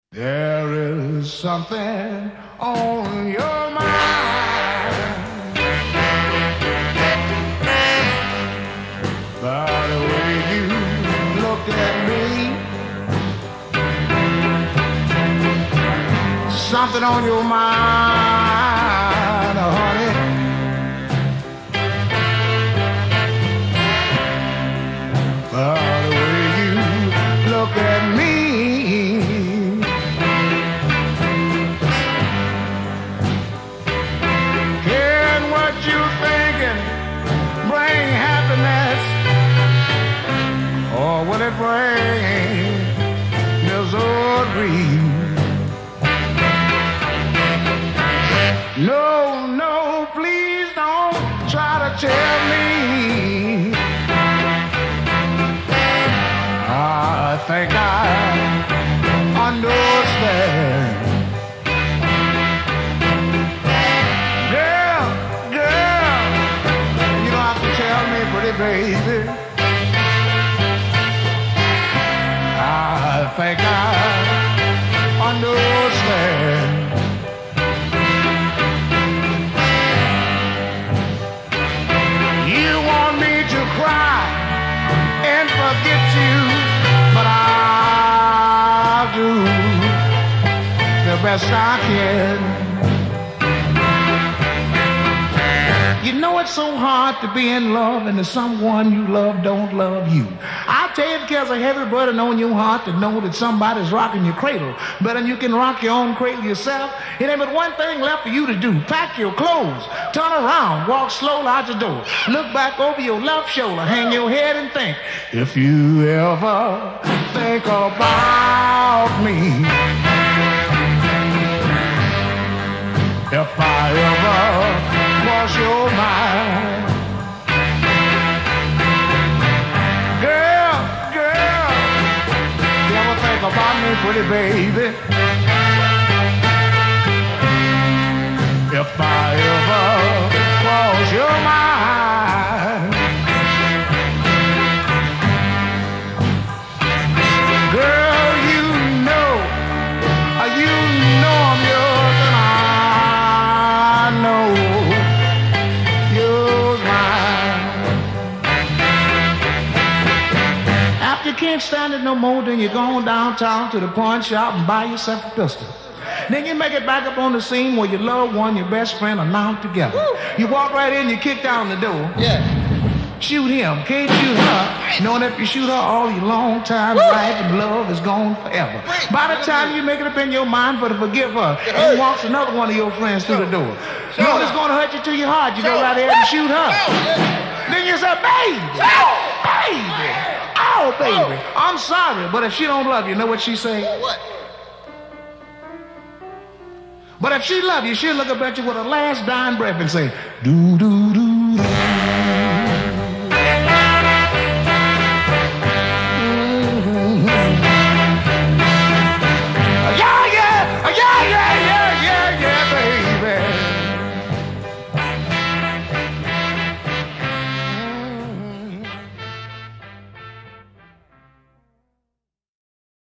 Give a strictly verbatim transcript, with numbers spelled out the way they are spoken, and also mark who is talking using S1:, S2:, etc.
S1: There is something on your mind by the way you look at me. Something on your mind, honey. By the way you look at me. Or will it bring misery? No, no, please don't try to tell me. I think I understand. Girl, girl, you don't have to tell me, pretty baby. I think I understand. You want me to cry and forget you, but I'll do the best I can. You know it's so hard to be in love and the someone you love don't love you. I'll tell you it carries a heavy burden on your heart to know that somebody's rocking your cradle better than you can rock your own cradle yourself. It ain't but one thing left for you to do. Pack your clothes, turn around, walk slowly out the door. Look back over your left shoulder, hang your head and think. If you ever think about me, if I ever cross your mind, girl, girl, you ever think about me, pretty baby? If I ever cross your mind, girl, you know, you know I'm yours and I know yours mine. After you can't stand it no more, then you're going downtown to the pawn shop and buy yourself a pistol. Then you make it back up on the scene where your loved one, your best friend are now together. Woo. You walk right in, you kick down the door.
S2: Yeah.
S1: Shoot him, can't shoot her. Knowing if you shoot her, all your long time Woo. Life and love is gone forever.
S2: Wait,
S1: By the time you make it up in your mind for to forgive her, and walks another one of your friends through the door. You know it's going to hurt you to your heart. You go right there and shoot her. Then you say, baby, baby, oh, baby, I'm sorry. But if she don't love you, know what she say?
S2: What?
S1: But if she love you, she'll look up at you with her last dying breath and say, do, do, do, do.